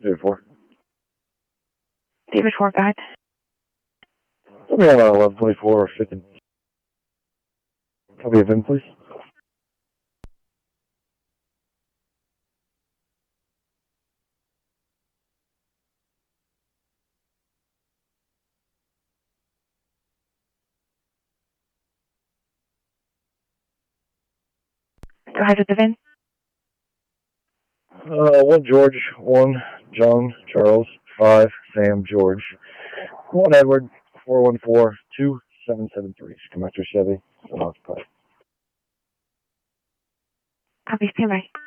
David 4. David 4, go ahead. Let me have 1124 50. Copy of him, please. Go ahead with the VIN. 1 George, 1 John Charles, 5 Sam George, 1 Edward, 414 2773. Commander Chevy, unoccupied. Copy, stand by.